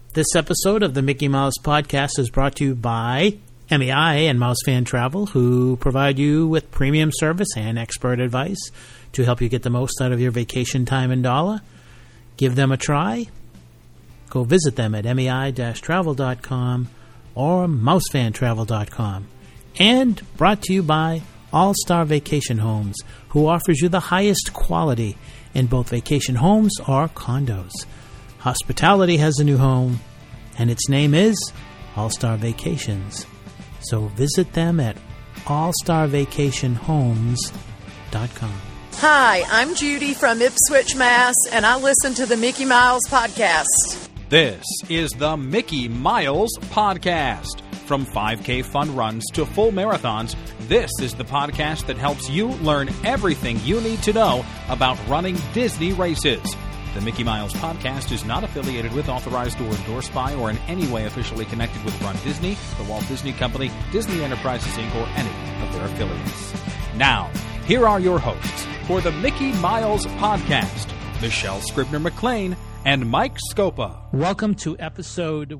This episode of the Mickey Mouse Podcast is brought to you by MEI and Mouse Fan Travel, who provide you with premium service and expert advice to help you get the most out of your vacation time and dollar. Give them a try. Go visit them at mei-travel.com or mousefantravel.com. And brought to you by All Star Vacation Homes, who offers you the highest quality in both vacation homes or condos. Hospitality has a new home, and its name is All Star Vacations. So visit them at allstarvacationhomes.com. Hi, I'm Judy from Ipswich, Mass., and I listen to the Mickey Miles Podcast. This is the Mickey Miles Podcast. From 5K fun runs to full marathons, this is the podcast that helps you learn everything you need to know about running Disney races. The Mickey Miles Podcast is not affiliated with, authorized, or endorsed by, or in any way officially connected with Run Disney, the Walt Disney Company, Disney Enterprises, Inc., or any of their affiliates. Now, here are your hosts for the Mickey Miles Podcast, Michelle Scribner-McLean and Mike Scopa. Welcome to episode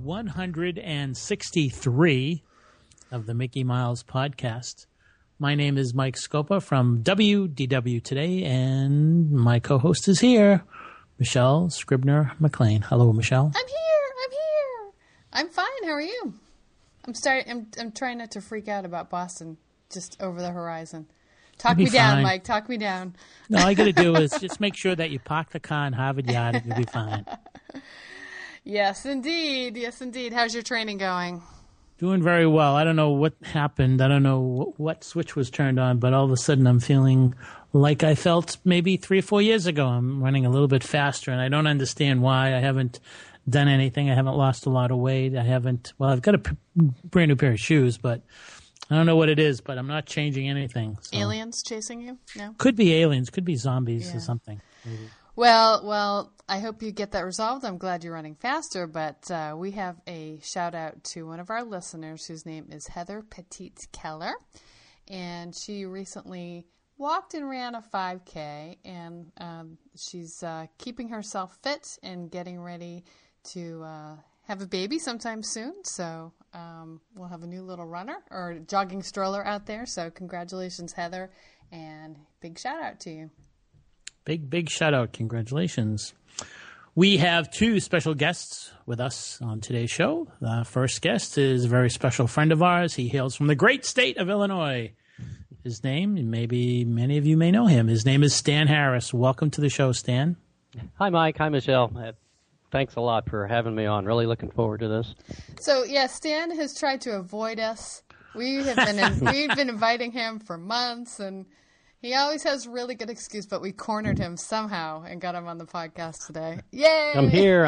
163 of the Mickey Miles Podcast. My name is Mike Scopa from WDW Today, and my co-host is here, Michelle Scribner-McLean. Hello, Michelle. I'm here. I'm fine. How are you? I'm trying not to freak out about Boston just over the horizon. Talk me down, Mike. Talk me down. No, all you got to do is just make sure that you park the car in Harvard Yard and you'll be fine. Yes, indeed. Yes, indeed. How's your training going? Doing very well. I don't know what happened. I don't know what switch was turned on, but all of a sudden I'm feeling like I felt maybe 3 or 4 years ago. I'm running a little bit faster, and I don't understand why. I haven't done anything. I haven't lost a lot of weight. I've got a brand new pair of shoes, but I don't know what it is, but I'm not changing anything. So. Aliens chasing you? No? Could be aliens. Could be zombies or something. Maybe. Well, I hope you get that resolved. I'm glad you're running faster, but we have a shout-out to one of our listeners whose name is Heather Petit-Keller, and she recently walked and ran a 5K, and she's keeping herself fit and getting ready to have a baby sometime soon, so we'll have a new little runner or jogging stroller out there. So congratulations, Heather, and big shout out to you. Big shout out. Congratulations. We have 2 special guests with us on today's show. The first guest is a very special friend of ours. He hails from the great state of Illinois. His name, maybe many of you may know him. His name is Stan Harris. Welcome to the show, Stan. Hi, Mike. Hi, Michelle. Thanks a lot for having me on. Really looking forward to this. So, yeah, Stan has tried to avoid us. We've been inviting him for months, and he always has a really good excuse, but we cornered him somehow and got him on the podcast today. Yay! I'm here.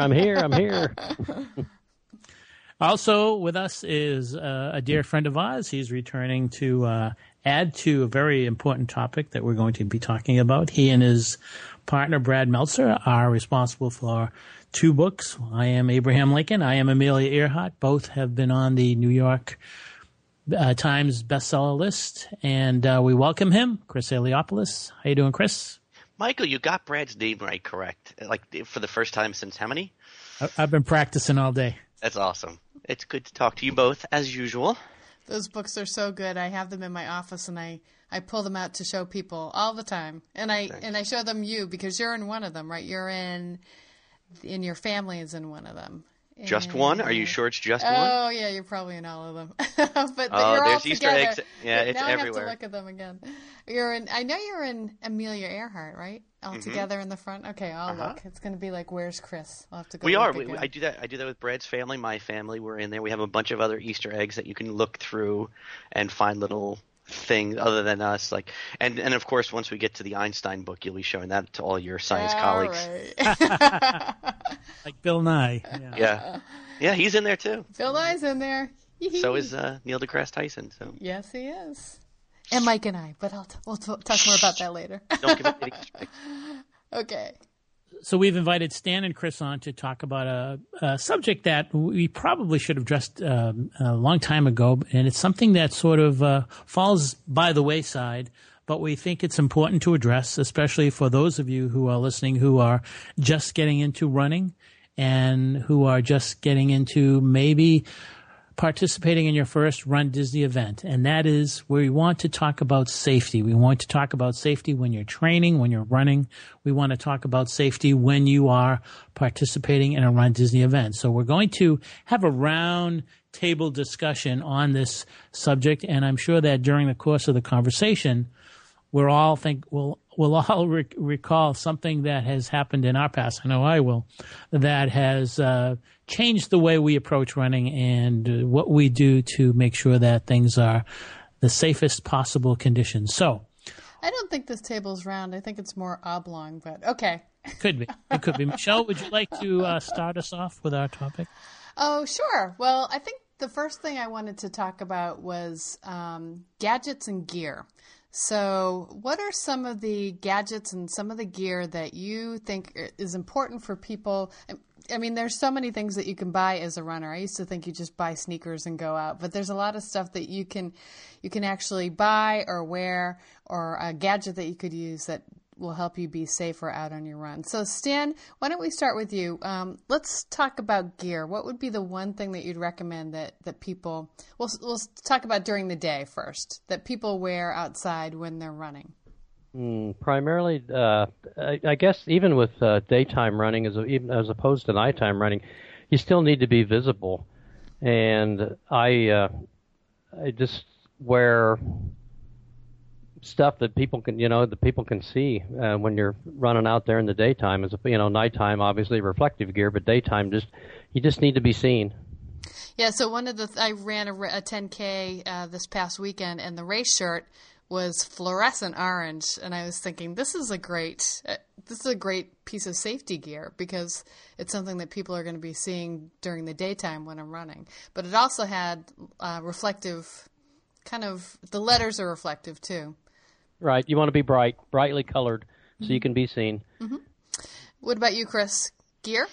Also with us is a dear friend of ours. He's returning to add to a very important topic that we're going to be talking about. He and his partner, Brad Meltzer, are responsible for 2 books. I Am Abraham Lincoln. I Am Amelia Earhart. Both have been on the New York Times bestseller list. And we welcome him, Chris Eliopoulos. How you doing, Chris? Michael, you got Brad's name right, correct? Like for the first time since how many? I've been practicing all day. That's awesome. It's good to talk to you both, as usual. Those books are so good. I have them in my office, and I pull them out to show people all the time. And I show them you because you're in one of them, right? You're in your family is in one of them. Just one? Are you sure it's just one? Oh, yeah, you're probably in all of them. But you're all there's Easter together. eggs. Yeah, it's now everywhere. I have to look at them again. I know you're in Amelia Earhart, right? All together in the front? Okay, I'll look. It's going to be like, where's Chris? I'll have to go We look are. again. I do that with Brad's family, my family. We're in there. We have a bunch of other Easter eggs that you can look through and find little thing other than us, and of course once we get to the Einstein book, you'll be showing that to all your science colleagues. Right. Like Bill Nye. Yeah, he's in there too. Bill Nye's in there. So is Neil deGrasse Tyson. So yes, he is. And Mike and I, but we'll talk more about that later. Don't give it Easter eggs. Okay. So we've invited Stan and Chris on to talk about a subject that we probably should have addressed a long time ago, and it's something that sort of falls by the wayside, but we think it's important to address, especially for those of you who are listening who are just getting into running and who are just getting into maybe participating in your first Run Disney event. And that is where we want to talk about safety. We want to talk about safety when you're training, when you're running. We want to talk about safety when you are participating in a Run Disney event. So we're going to have a round table discussion on this subject, and I'm sure that during the course of the conversation, we'll all recall something that has happened in our past. I know I will, that has changed the way we approach running and what we do to make sure that things are the safest possible conditions. So, I don't think this table's round. I think it's more oblong, but okay. It could be. It could be. Michelle, would you like to start us off with our topic? Oh, sure. Well, I think the first thing I wanted to talk about was gadgets and gear. So what are some of the gadgets and some of the gear that you think is important for people? I mean, there's so many things that you can buy as a runner. I used to think you just buy sneakers and go out, but there's a lot of stuff that you can actually buy or wear, or a gadget that you could use that will help you be safer out on your run. So Stan, why don't we start with you? Let's talk about gear. What would be the one thing that you'd recommend that people, we'll talk about during the day first, that people wear outside when they're running? Primarily, I guess even with daytime running, as opposed to nighttime running, you still need to be visible. And I just wear stuff that people can see when you're running out there in the daytime. As nighttime obviously reflective gear, but daytime you just need to be seen. Yeah. So I ran a 10K this past weekend, and the race shirt was fluorescent orange, and I was thinking this is a great piece of safety gear because it's something that people are going to be seeing during the daytime when I'm running. But it also had reflective, kind of, the letters are reflective too. Right. You want to be brightly colored, so you can be seen. Mm-hmm. What about you, Chris? Gear?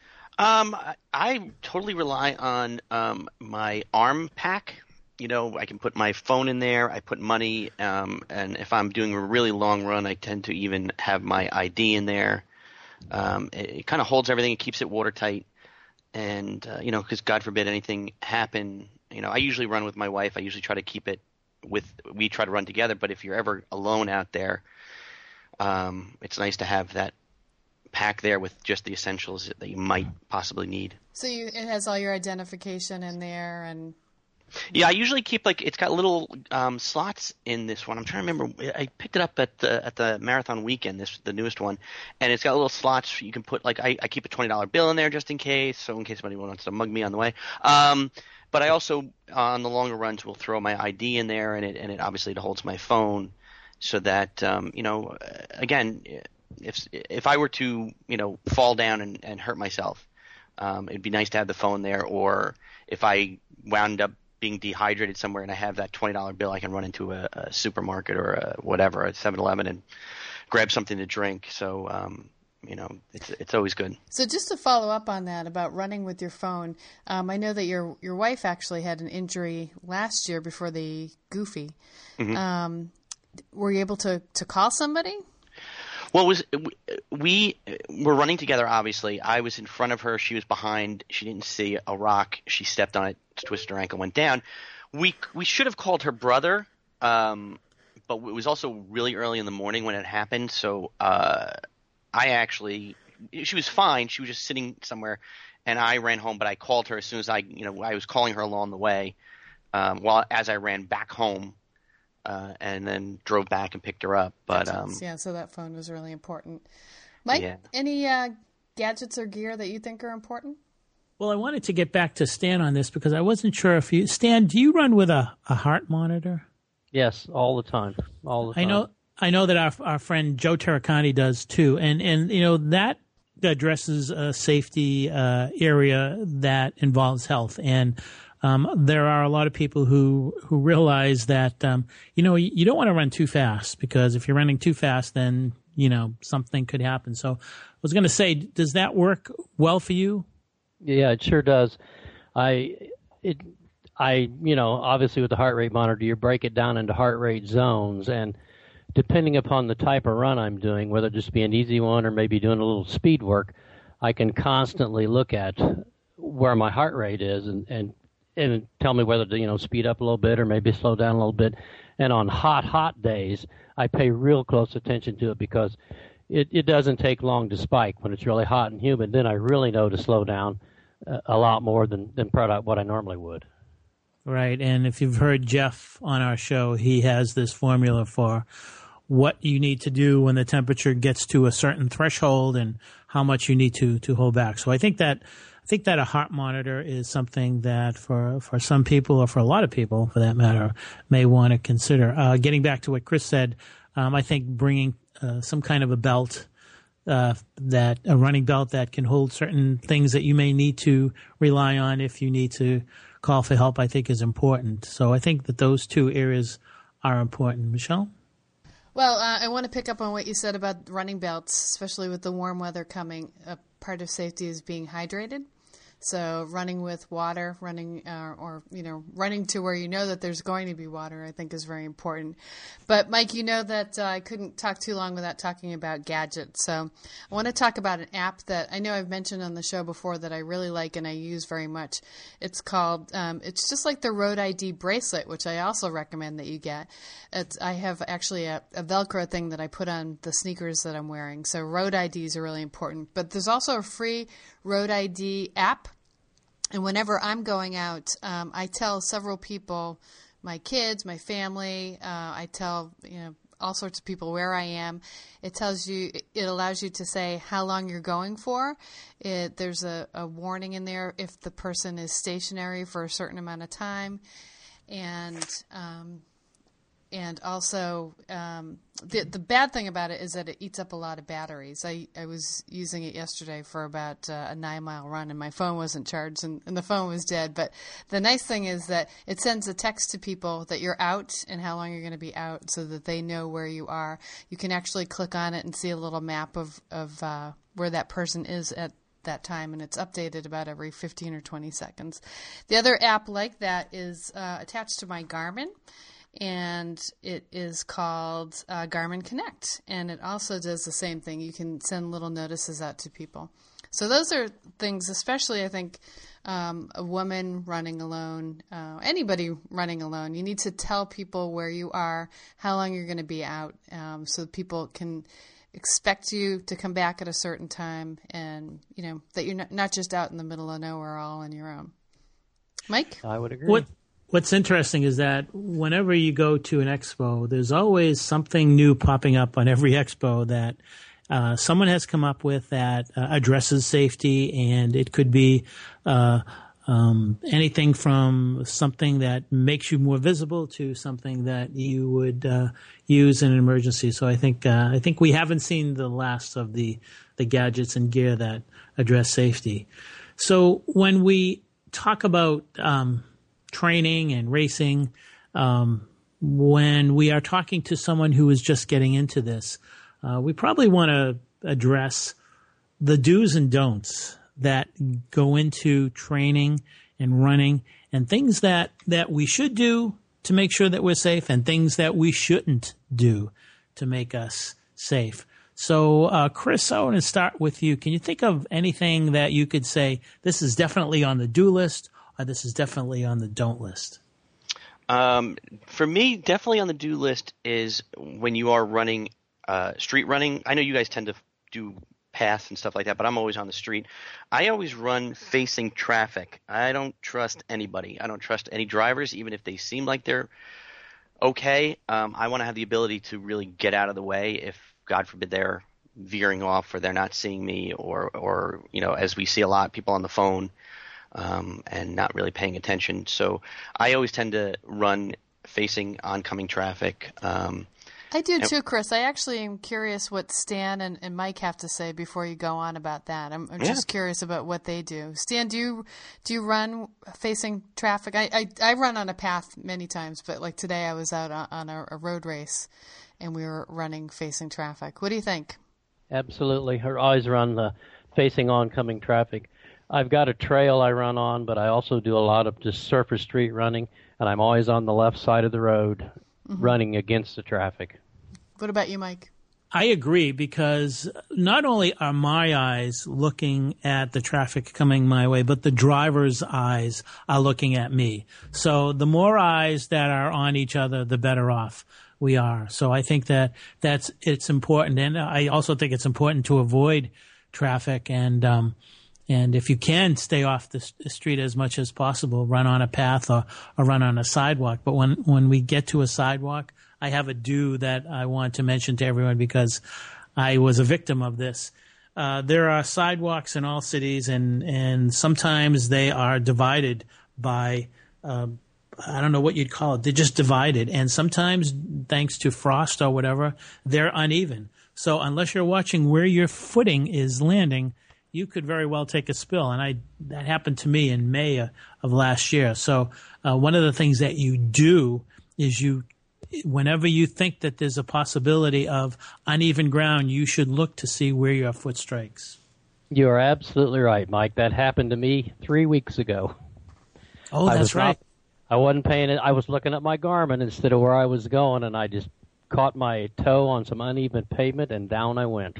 I totally rely on my arm pack. I can put my phone in there. I put money, and if I'm doing a really long run, I tend to even have my ID in there. It kind of holds everything. It keeps it watertight, and because God forbid anything happen. I usually run with my wife. I usually try to keep it we try to run together, but if you're ever alone out there, it's nice to have that pack there with just the essentials that you might possibly need. So it has all your identification in there, and yeah, I usually keep it's got little slots in this one. I'm trying to remember. I picked it up at the marathon weekend, the newest one, and it's got little slots you can put. I keep a $20 bill in there just in case, so in case somebody wants to mug me on the way. But I also, on the longer runs, will throw my ID in there, and it obviously holds my phone, so that again, if I were to fall down and hurt myself, it'd be nice to have the phone there. Or if I wound up being dehydrated somewhere and I have that $20 bill, I can run into a supermarket or a 7-Eleven, and grab something to drink. So it's always good. So just to follow up on that about running with your phone, I know that your wife actually had an injury last year before the Goofy. Mm-hmm. Were you able to call somebody? Well, we were running together, obviously. I was in front of her. She was behind. She didn't see a rock. She stepped on it, twisted her ankle, went down. We should have called her brother, but it was also really early in the morning when it happened. So she was fine. She was just sitting somewhere, and I ran home. But I called her as soon as I was calling her along the way, as I ran back home. And then drove back and picked her up. But so that phone was really important. Mike, any gadgets or gear that you think are important? Well, I wanted to get back to Stan on this because I wasn't sure if Stan, do you run with a heart monitor? Yes, all the time. All the time. I know that our friend Joe Terracani does too, and that addresses a safety area that involves health. And there are a lot of people who realize that, you don't want to run too fast, because if you're running too fast, then, something could happen. So I was going to say, does that work well for you? Yeah, it sure does. Obviously with the heart rate monitor, you break it down into heart rate zones, and depending upon the type of run I'm doing, whether it just be an easy one or maybe doing a little speed work, I can constantly look at where my heart rate is and tell me whether to, speed up a little bit or maybe slow down a little bit. And on hot days, I pay real close attention to it because it doesn't take long to spike when it's really hot and humid. Then I really know to slow down a lot more than probably what I normally would. Right, and if you've heard Jeff on our show, he has this formula for what you need to do when the temperature gets to a certain threshold and how much you need to hold back. So I think that a heart monitor is something that for some people, or for a lot of people for that matter, may want to consider. Getting back to what Chris said, I think bringing some kind of a belt, a running belt that can hold certain things that you may need to rely on if you need to call for help, I think is important. So I think that those two areas are important. Michelle? Well, I want to pick up on what you said about running belts, especially with the warm weather coming. A part of safety is being hydrated. So running with water, running to where you know that there's going to be water, I think is very important. But Mike, you know that I couldn't talk too long without talking about gadgets. So I want to talk about an app that I know I've mentioned on the show before that I really like and I use very much. It's called, it's just like the Road ID bracelet, which I also recommend that you get. I have actually a Velcro thing that I put on the sneakers that I'm wearing. So Road IDs are really important. But there's also a free Road ID app. And whenever I'm going out, I tell several people, my kids, my family, I tell all sorts of people where I am. It allows you to say how long you're going for. There's a warning in there if the person is stationary for a certain amount of time, and also the bad thing about it is that it eats up a lot of batteries. I was using it yesterday for about a 9-mile run, and my phone wasn't charged, and the phone was dead. But the nice thing is that it sends a text to people that you're out and how long you're going to be out so that they know where you are. You can actually click on it and see a little map of where that person is at that time, and it's updated about every 15 or 20 seconds. The other app like that is attached to my Garmin, and it is called Garmin Connect, and it also does the same thing. You can send little notices out to people. So those are things, especially I think a woman running alone, anybody running alone, you need to tell people where you are, how long you're going to be out, so people can expect you to come back at a certain time, and that you're not just out in the middle of nowhere all on your own. Mike? I would agree. What's interesting is that whenever you go to an expo, there's always something new popping up on every expo that someone has come up with that addresses safety, and it could be anything from something that makes you more visible to something that you would use in an emergency. So I think we haven't seen the last of the gadgets and gear that address safety. So when we talk about training and racing, when we are talking to someone who is just getting into this, we probably want to address the do's and don'ts that go into training and running, and things that we should do to make sure that we're safe, and things that we shouldn't do to make us safe. So, Chris, I want to start with you. Can you think of anything that you could say, this is definitely on the do list, or this is definitely on the don't list? For me, definitely on the do list is when you are running street running. I know you guys tend to do paths and stuff like that, but I'm always on the street. I always run facing traffic. I don't trust anybody. I don't trust any drivers, even if they seem like they're okay. I want to have the ability to really get out of the way if, God forbid, they're veering off or they're not seeing me, or as we see a lot, people on the phone and not really paying attention. So I always tend to run facing oncoming traffic. I do too, Chris. I actually am curious what Stan and Mike have to say before you go on about that. I'm just curious about what they do. Stan, do you run facing traffic? I run on a path many times, but like today I was out on a road race and we were running facing traffic. What do you think? Absolutely. I always run facing oncoming traffic. I've got a trail I run on, but I also do a lot of just surface street running, and I'm always on the left side of the road running against the traffic. What about you, Mike? I agree, because not only are my eyes looking at the traffic coming my way, but the driver's eyes are looking at me. So the more eyes that are on each other, the better off we are. So I think it's important. And I also think it's important to avoid traffic and if you can, stay off the street as much as possible, run on a path or run on a sidewalk. But when we get to a sidewalk, I have a do that I want to mention to everyone because I was a victim of this. There are sidewalks in all cities, and sometimes they are divided by I don't know what you'd call it. They're just divided. And sometimes, thanks to frost or whatever, they're uneven. So unless you're watching where your footing is landing, you could very well take a spill. And that happened to me in May of last year. So one of the things that you do is whenever you think that there's a possibility of uneven ground, you should look to see where your foot strikes. You are absolutely right, Mike. That happened to me 3 weeks ago. Oh, that's right. I wasn't paying it. I was looking at my Garmin instead of where I was going, and I just caught my toe on some uneven pavement, and down I went.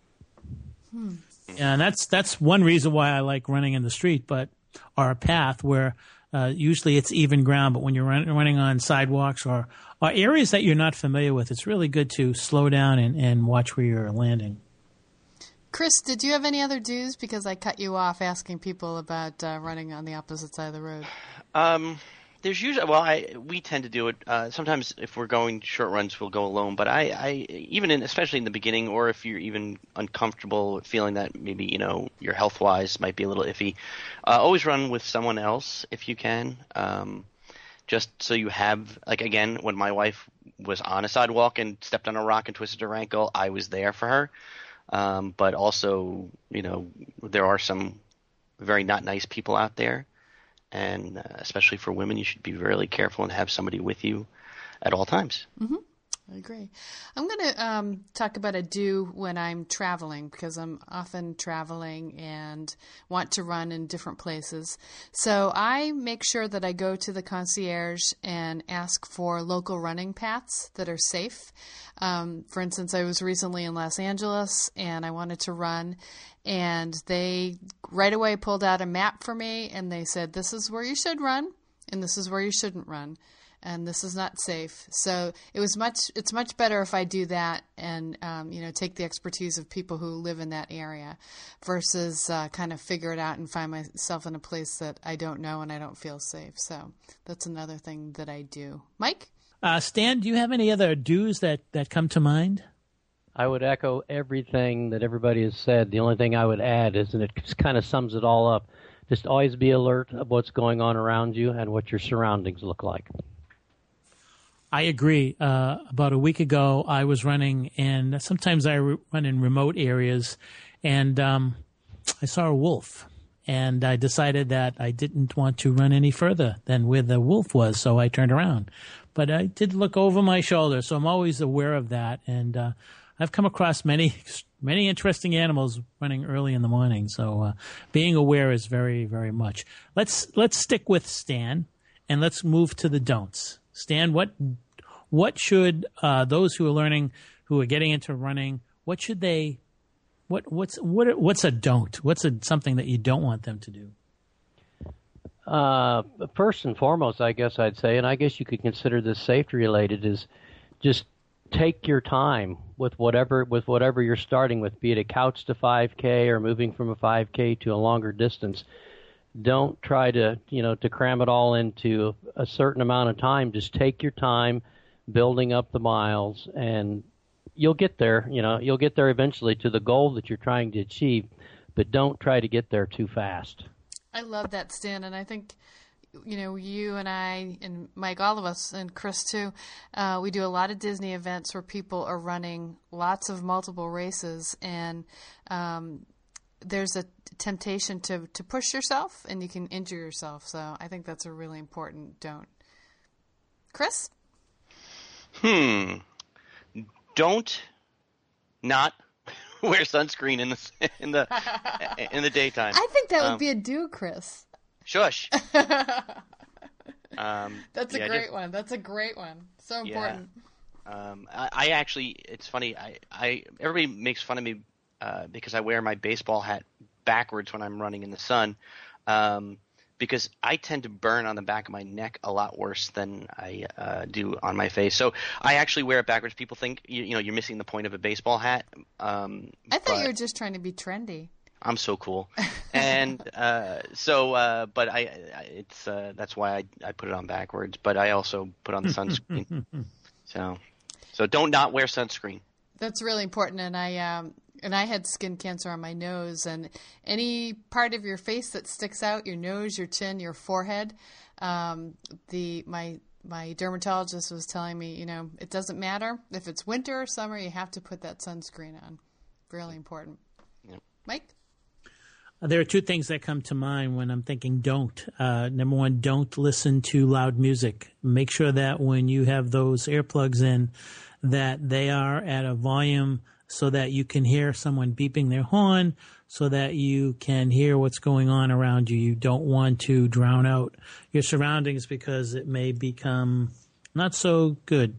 And that's one reason why I like running in the street, or a path where usually it's even ground. But when you're running on sidewalks or areas that you're not familiar with, it's really good to slow down and watch where you're landing. Chris, did you have any other do's? Because I cut you off asking people about running on the opposite side of the road. There's usually, we tend to do it. Sometimes if we're going short runs, we'll go alone. But I even especially in the beginning, or if you're even uncomfortable feeling that maybe, your health-wise might be a little iffy, always run with someone else if you can. Just so you have, again, when my wife was on a sidewalk and stepped on a rock and twisted her ankle, I was there for her. But also, there are some very not nice people out there. And especially for women, you should be really careful and have somebody with you at all times. Mm-hmm. I agree. I'm going to talk about a do when I'm traveling, because I'm often traveling and want to run in different places. So I make sure that I go to the concierge and ask for local running paths that are safe. For instance, I was recently in Los Angeles and I wanted to run, and they right away pulled out a map for me and they said, this is where you should run and this is where you shouldn't run. And this is not safe. So it's much better if I do that and, take the expertise of people who live in that area versus kind of figure it out and find myself in a place that I don't know and I don't feel safe. So that's another thing that I do. Mike? Stan, do you have any other do's that come to mind? I would echo everything that everybody has said. The only thing I would add is, and it just kind of sums it all up, just always be alert of what's going on around you and what your surroundings look like. I agree. About a week ago, I was running, and sometimes I run in remote areas, and I saw a wolf, and I decided that I didn't want to run any further than where the wolf was, so I turned around. But I did look over my shoulder, so I'm always aware of that, and I've come across many interesting animals running early in the morning, so being aware is very, very much. Let's stick with Stan, and let's move to the don'ts. Stan, what should those who are learning, who are getting into running, what should they? What's a don't? What's something that you don't want them to do? First and foremost, I guess I'd say, and I guess you could consider this safety related, is just take your time with whatever you're starting with, be it a couch to 5K or moving from a 5K to a longer distance. Don't try to cram it all into a certain amount of time. Just take your time building up the miles, and you'll get there. You'll get there eventually to the goal that you're trying to achieve, but don't try to get there too fast. I love that, Stan, and I think you and I and Mike, all of us, and Chris too, we do a lot of Disney events where people are running lots of multiple races, and there's a temptation to push yourself, and you can injure yourself. So I think that's a really important don't. Chris? Don't not wear sunscreen in the daytime. I think that would be a do, Chris. Shush. That's a great one. That's a great one. So important. I actually, it's funny. Everybody makes fun of me because I wear my baseball hat backwards when I'm running in the sun, because I tend to burn on the back of my neck a lot worse than I do on my face. So I actually wear it backwards. People think you're missing the point of a baseball hat. I thought you were just trying to be trendy. I'm so cool, and but it's that's why I put it on backwards. But I also put on the sunscreen. So don't not wear sunscreen. That's really important. And I had skin cancer on my nose, and any part of your face that sticks out, your nose, your chin, your forehead, my dermatologist was telling me, it doesn't matter if it's winter or summer, you have to put that sunscreen on. Really important. Yep. Mike? There are two things that come to mind when I'm thinking don't. Number one, don't listen to loud music. Make sure that when you have those earplugs in, that they are at a volume so that you can hear someone beeping their horn, so that you can hear what's going on around you. You don't want to drown out your surroundings because it may become not so good.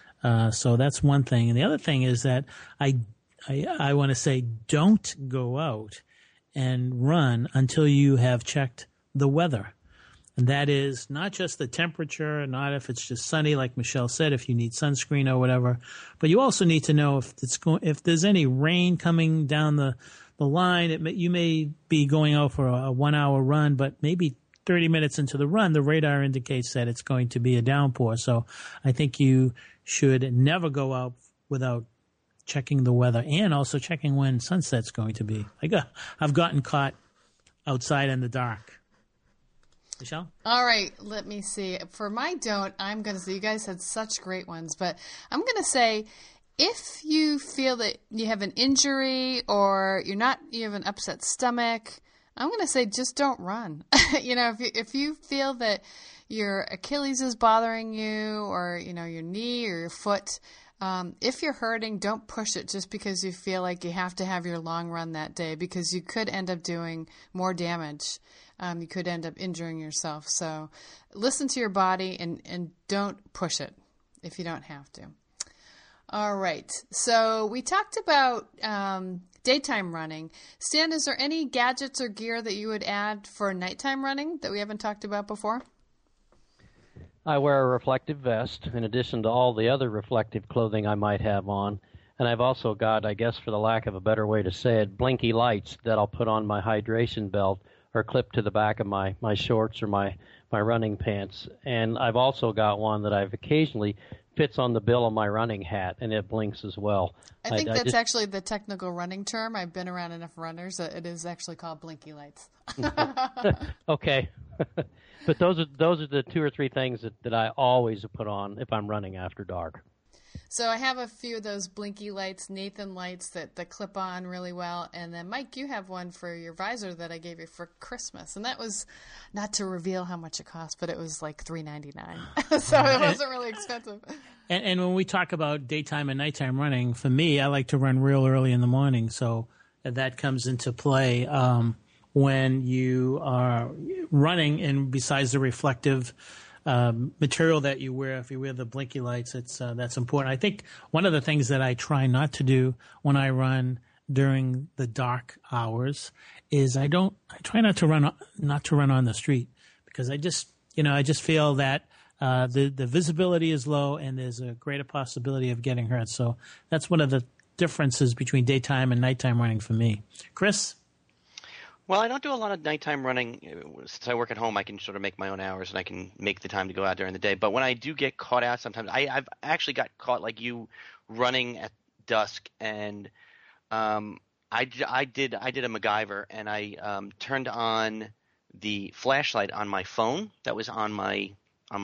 So that's one thing. And the other thing is that I want to say don't go out and run until you have checked the weather. And that is not just the temperature, not if it's just sunny, like Michelle said, if you need sunscreen or whatever, but you also need to know if there's any rain coming down the line. You may be going out for a 1 hour run, but maybe 30 minutes into the run, the radar indicates that it's going to be a downpour. So I think you should never go out without checking the weather and also checking when sunset's going to be. I've gotten caught outside in the dark. Michelle? All right, let me see. For my don't, I'm going to say, you guys had such great ones, but I'm going to say, if you feel that you have an injury or you have an upset stomach, I'm going to say just don't run. If you feel that your Achilles is bothering you, or your knee or your foot, if you're hurting, don't push it just because you feel like you have to have your long run that day, because you could end up doing more damage. You could end up injuring yourself. So listen to your body and don't push it if you don't have to. All right. So we talked about daytime running. Stan, is there any gadgets or gear that you would add for nighttime running that we haven't talked about before? I wear a reflective vest in addition to all the other reflective clothing I might have on. And I've also got, I guess for the lack of a better way to say it, blinky lights that I'll put on my hydration belt or clip to the back of my shorts or my running pants. And I've also got one that I've occasionally fits on the bill of my running hat, and it blinks as well. I think that's actually the technical running term. I've been around enough runners that it is actually called blinky lights. Okay. But those are the two or three things that I always put on if I'm running after dark. So I have a few of those blinky lights, Nathan lights that clip on really well. And then, Mike, you have one for your visor that I gave you for Christmas. And that was, not to reveal how much it cost, but it was like $3.99. So it wasn't really expensive. And when we talk about daytime and nighttime running, for me, I like to run real early in the morning. So that comes into play when you are running, and besides the reflective material that you wear, if you wear the blinky lights, that's important. I think one of the things that I try not to do when I run during the dark hours is I try not to run on the street, because I just feel that the visibility is low and there's a greater possibility of getting hurt. So that's one of the differences between daytime and nighttime running for me. Chris? Well, I don't do a lot of nighttime running. Since I work at home, I can sort of make my own hours, and I can make the time to go out during the day. But when I do get caught out sometimes, I've actually got caught like you running at dusk, and I did a MacGyver, and I turned on the flashlight on my phone that was on my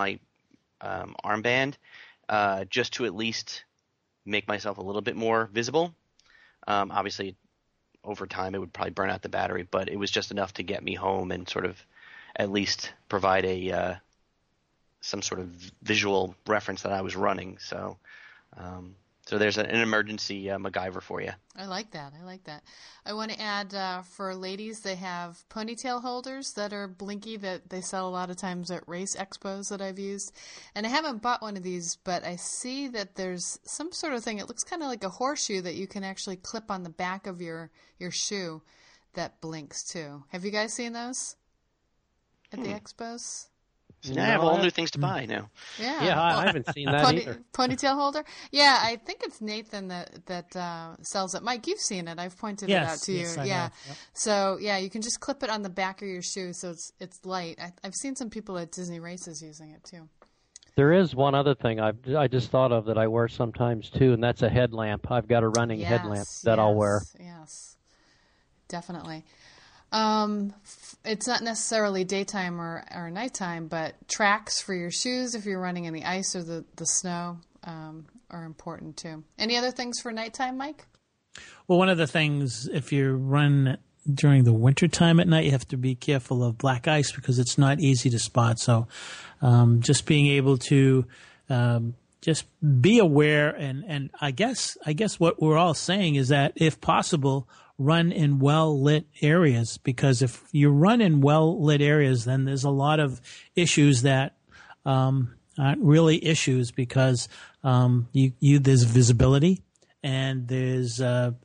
armband, just to at least make myself a little bit more visible. Obviously, over time, it would probably burn out the battery, but it was just enough to get me home and sort of at least provide some sort of visual reference that I was running. So So there's an emergency MacGyver for you. I like that. I want to add for ladies, they have ponytail holders that are blinky that they sell a lot of times at race expos that I've used. And I haven't bought one of these, but I see that there's some sort of thing. It looks kind of like a horseshoe that you can actually clip on the back of your shoe that blinks too. Have you guys seen those at the expos? I have all new things to buy now. Yeah, I haven't seen that either. Ponytail holder? Yeah, I think it's Nathan that sells it. Mike, you've seen it. I've pointed it out to you. Yes, I yeah. have. Yep. So, yeah, you can just clip it on the back of your shoe so it's light. I've seen some people at Disney races using it too. There is one other thing I just thought of that I wear sometimes too, and that's a headlamp. I've got a running headlamp that I'll wear. Yes, definitely. It's not necessarily daytime or nighttime, but tracks for your shoes if you're running in the ice or the snow are important too. Any other things for nighttime, Mike? Well, one of the things, if you run during the wintertime at night, you have to be careful of black ice because it's not easy to spot. So just being able to just be aware, and I guess what we're all saying is that if possible, run in well-lit areas, because if you run in well-lit areas, then there's a lot of issues that aren't really issues because there's visibility and there's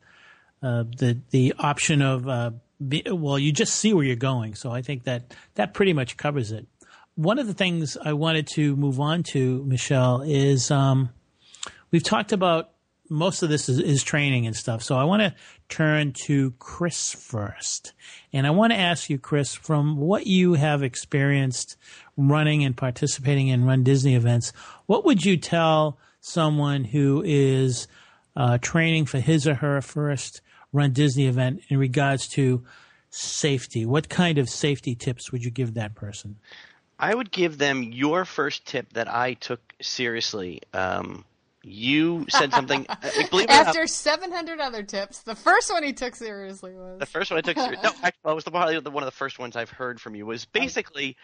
the option of you just see where you're going. So I think that pretty much covers it. One of the things I wanted to move on to, Michelle, is we've talked about most of this is training and stuff. So I want to turn to Chris first. And I want to ask you, Chris, from what you have experienced running and participating in Run Disney events, what would you tell someone who is training for his or her first Run Disney event in regards to safety? What kind of safety tips would you give that person? I would give them your first tip that I took seriously. You said something. Believe it After 700 other tips, the first one he took seriously was. The first one I took seriously. No, actually, it was probably one of the first ones I've heard from you. Was basically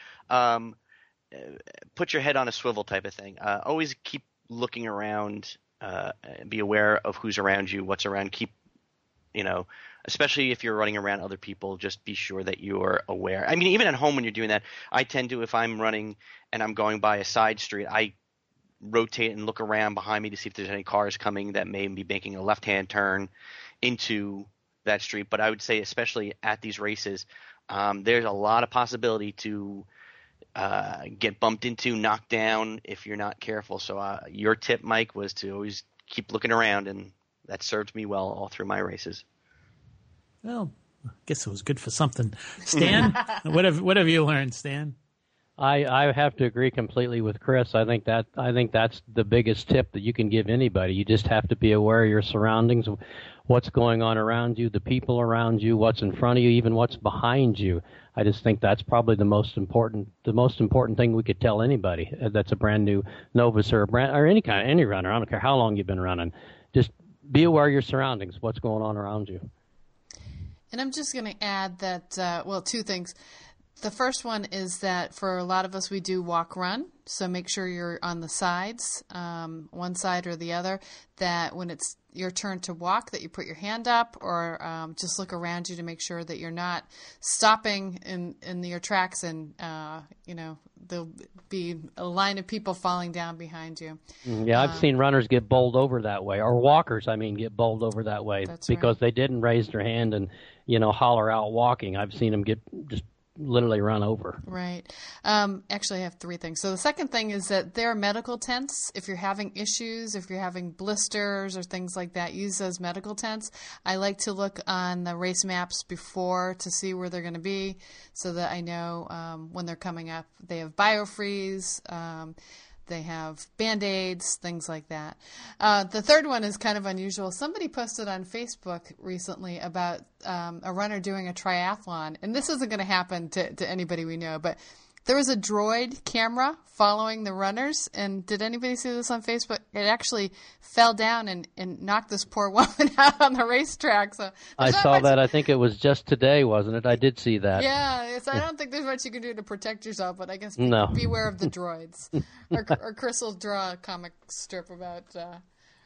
put your head on a swivel type of thing. Always keep looking around. Be aware of who's around you, what's around. Keep, especially if you're running around other people, just be sure that you're aware. I mean, even at home when you're doing that, I tend to, if I'm running and I'm going by a side street, I rotate and look around behind me to see if there's any cars coming that may be making a left-hand turn into that street. But I would say, especially at these races, there's a lot of possibility to get bumped into, knocked down if you're not careful. So your tip, Mike, was to always keep looking around, and that served me well all through my races. Well, I guess it was good for something. Stan, what have you learned, Stan? I have to agree completely with Chris. I think that's the biggest tip that you can give anybody. You just have to be aware of your surroundings, what's going on around you, the people around you, what's in front of you, even what's behind you. I just think that's probably the most important thing we could tell anybody that's a brand new novice or any runner. I don't care how long you've been running. Just be aware of your surroundings, what's going on around you. And I'm just going to add that, two things. The first one is that for a lot of us, we do walk-run, so make sure you're on the sides, one side or the other, that when it's your turn to walk, that you put your hand up or just look around you to make sure that you're not stopping in your tracks and, there'll be a line of people falling down behind you. Yeah, I've seen runners get bowled over that way, or walkers, get bowled over that way because they didn't raise their hand and, holler out walking. I've seen them get just literally run over. Right. Actually, I have three things. So the second thing is that there are medical tents. If you're having issues, if you're having blisters or things like that, use those medical tents. I like to look on the race maps before to see where they're going to be so that I know when they're coming up. They have BioFreeze. They have Band-Aids, things like that. The third one is kind of unusual. Somebody posted on Facebook recently about a runner doing a triathlon. And this isn't going to happen to anybody we know, but there was a droid camera following the runners. And did anybody see this on Facebook? It actually fell down and knocked this poor woman out on the racetrack. So I saw that. I think it was just today, wasn't it? I did see that. Yeah, I don't think there's much you can do to protect yourself, but I guess beware of the droids. Or Chris will draw a comic strip about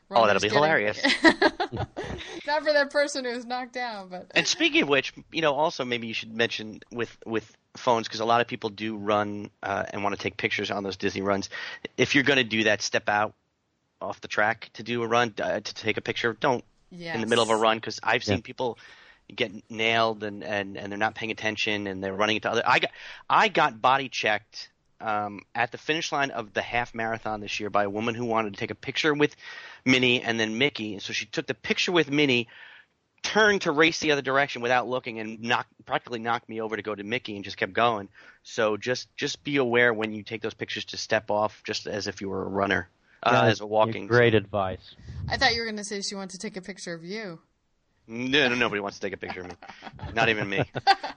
Oh, that'll be hilarious. Not for that person who's knocked down, but. And speaking of which, also maybe you should mention with phones, because a lot of people do run and want to take pictures on those Disney runs. If you're going to do that, step out off the track to do a run, to take a picture. Don't in the middle of a run, because I've seen people get nailed and they're not paying attention and they're running into other. I got body checked at the finish line of the half marathon this year by a woman who wanted to take a picture with Minnie and then Mickey. And so she took the picture with Minnie, turned to race the other direction without looking, and practically knocked me over to go to Mickey, and just kept going. So just be aware when you take those pictures to step off, just as if you were a runner, as a walking. Great advice. I thought you were going to say she wanted to take a picture of you. No, nobody wants to take a picture of me. Not even me.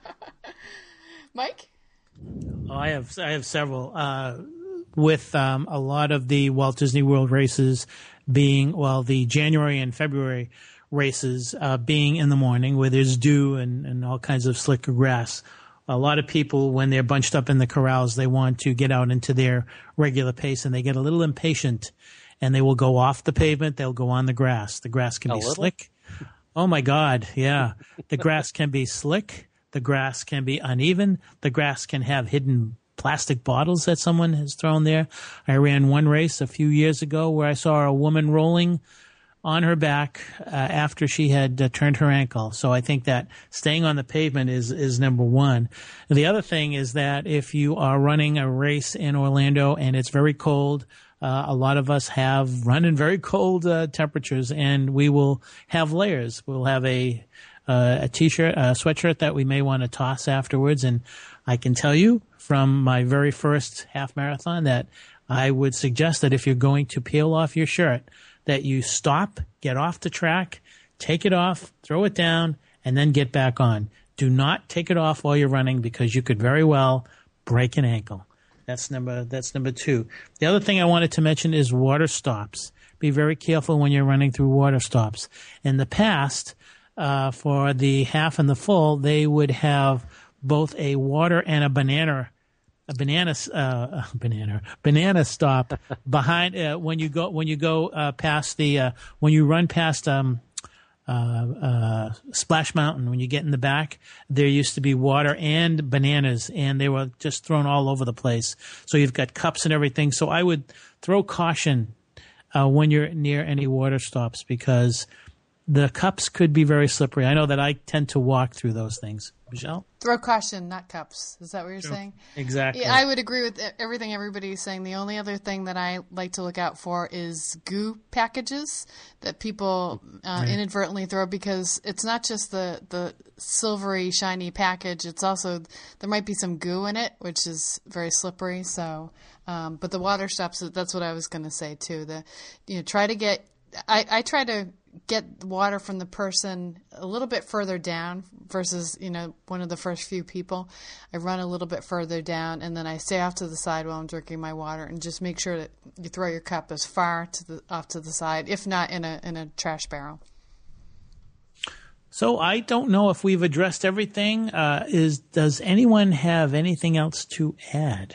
Mike? Oh, I have several. With a lot of the Walt Disney World races being, the January and February races being in the morning where there's dew and all kinds of slick grass. A lot of people, when they're bunched up in the corrals, they want to get out into their regular pace, and they get a little impatient, and they will go off the pavement. They'll go on the grass. The grass can be slick. Oh, my God, yeah. The grass can be slick. The grass can be uneven. The grass can have hidden plastic bottles that someone has thrown there. I ran one race a few years ago where I saw a woman rolling on her back after she had turned her ankle. So I think that staying on the pavement is number one. The other thing is that if you are running a race in Orlando and it's very cold, a lot of us have run in very cold temperatures, and we will have layers. We'll have a t-shirt, a sweatshirt that we may want to toss afterwards. And I can tell you from my very first half marathon that I would suggest that if you're going to peel off your shirt, that you stop, get off the track, take it off, throw it down, and then get back on. Do not take it off while you're running, because you could very well break an ankle. That's number two. The other thing I wanted to mention is water stops. Be very careful when you're running through water stops. In the past, for the half and the full, they would have both a water and a banana stop behind when you go past the when you run past Splash Mountain. When you get in the back, there used to be water and bananas, and they were just thrown all over the place. So you've got cups and everything. So I would throw caution when you're near any water stops, because the cups could be very slippery. I know that I tend to walk through those things. Michelle? Throw caution, not cups. Is that what you're saying? Exactly. Yeah, I would agree with everything everybody's saying. The only other thing that I like to look out for is goo packages that people inadvertently throw, because it's not just the silvery, shiny package. It's also, there might be some goo in it, which is very slippery. So, but the water stops, that's what I was going to say too. Try to get, I try to get water from the person a little bit further down versus, one of the first few people. I run a little bit further down, and then I stay off to the side while I'm drinking my water, and just make sure that you throw your cup as far off to the side, if not in a trash barrel. So I don't know if we've addressed everything. Does anyone have anything else to add?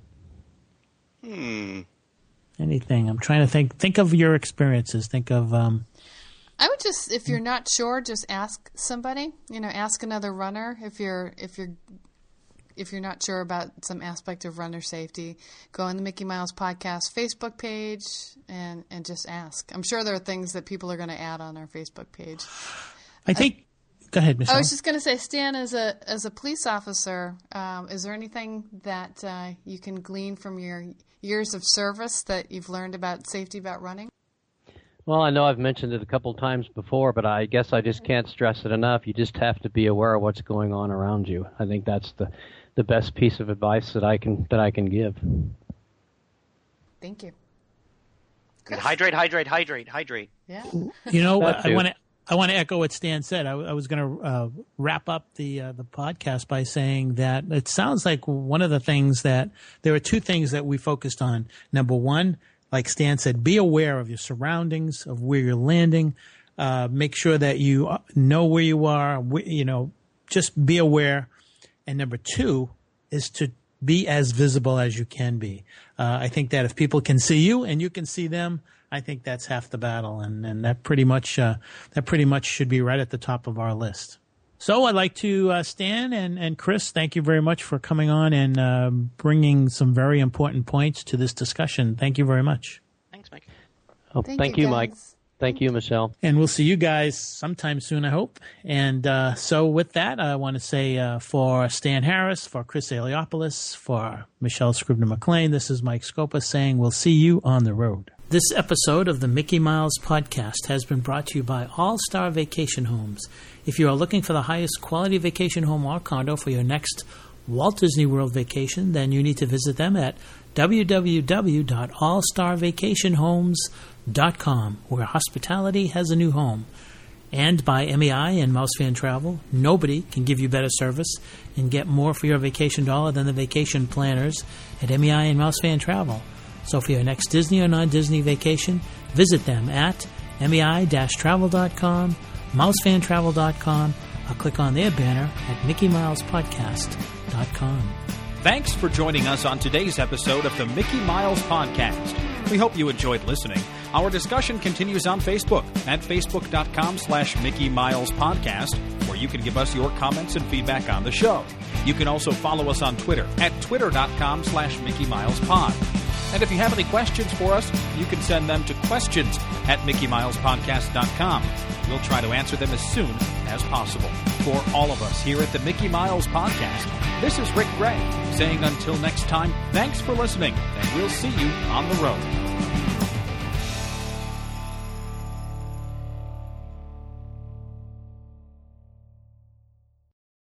Anything? I'm trying to think. Think of your experiences. Think of. I would just, if you're not sure, just ask somebody. Ask another runner. If you're not sure about some aspect of runner safety, go on the Mickey Miles Podcast Facebook page and just ask. I'm sure there are things that people are going to add on our Facebook page. I think. Go ahead, Michelle. I was just going to say, Stan, as a police officer, is there anything that you can glean from your years of service that you've learned about safety about running? Well, I know I've mentioned it a couple of times before, but I guess I just can't stress it enough. You just have to be aware of what's going on around you. I think that's the best piece of advice that I can give. Thank you. Hydrate. Yeah. I want to echo what Stan said. I was going to wrap up the podcast by saying that it sounds like one of the things that there are two things that we focused on. Number one, like Stan said, be aware of your surroundings, of where you're landing. Make sure that you know where you are. Just be aware. And number two is to be as visible as you can be. I think that if people can see you and you can see them, I think that's half the battle, and that pretty much should be right at the top of our list. So I'd like to Stan and Chris, thank you very much for coming on and bringing some very important points to this discussion. Thank you very much. Thanks, Mike. Oh, thank you, Mike. Thank you, Michelle. And we'll see you guys sometime soon, I hope. And so with that, I want to say for Stan Harris, for Chris Eliopoulos, for Michelle Scribner-McLean, this is Mike Scopa saying we'll see you on the road. This episode of the Mickey Miles Podcast has been brought to you by All Star Vacation Homes. If you are looking for the highest quality vacation home or condo for your next Walt Disney World vacation, then you need to visit them at www.allstarvacationhomes.com, where hospitality has a new home. And by MEI and Mouse Fan Travel, nobody can give you better service and get more for your vacation dollar than the vacation planners at MEI and Mouse Fan Travel. So for your next Disney or non-Disney vacation, visit them at MEI-travel.com, mousefantravel.com, or click on their banner at MickeyMilesPodcast.com. Thanks for joining us on today's episode of the Mickey Miles Podcast. We hope you enjoyed listening. Our discussion continues on Facebook at facebook.com/Mickey Miles Podcast, where you can give us your comments and feedback on the show. You can also follow us on Twitter at twitter.com/Mickey Miles Pod. And if you have any questions for us, you can send them to questions@MickeyMilesPodcast.com. We'll try to answer them as soon as possible. For all of us here at the Mickey Miles Podcast, this is Rick Gray saying until next time, thanks for listening, and we'll see you on the road.